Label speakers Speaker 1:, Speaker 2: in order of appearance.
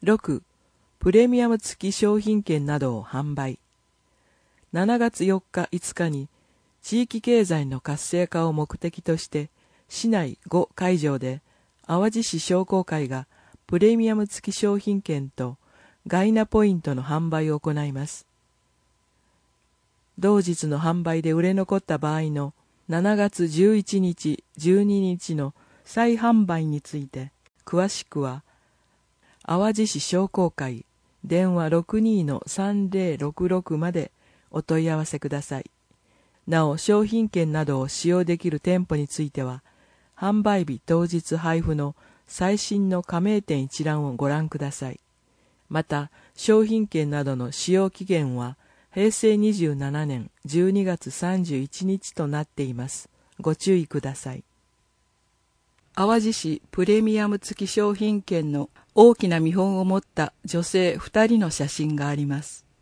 Speaker 1: 6、プレミアム付き商品券などを販売。7月4日5日に地域経済の活性化を目的として市内5会場で淡路市商工会がプレミアム付き商品券とガイナポイントの販売を行います。同日の販売で売れ残った場合の7月11日、12日の再販売について詳しくは淡路市商工会電話 62-3066 までお問い合わせください。なお、商品券などを使用できる店舗については、販売日当日配布の最新の加盟店一覧をご覧ください。また、商品券などの使用期限は、平成27年12月31日となっています。ご注意ください。淡路市プレミアム付き商品券の大きな見本を持った女性2人の写真があります。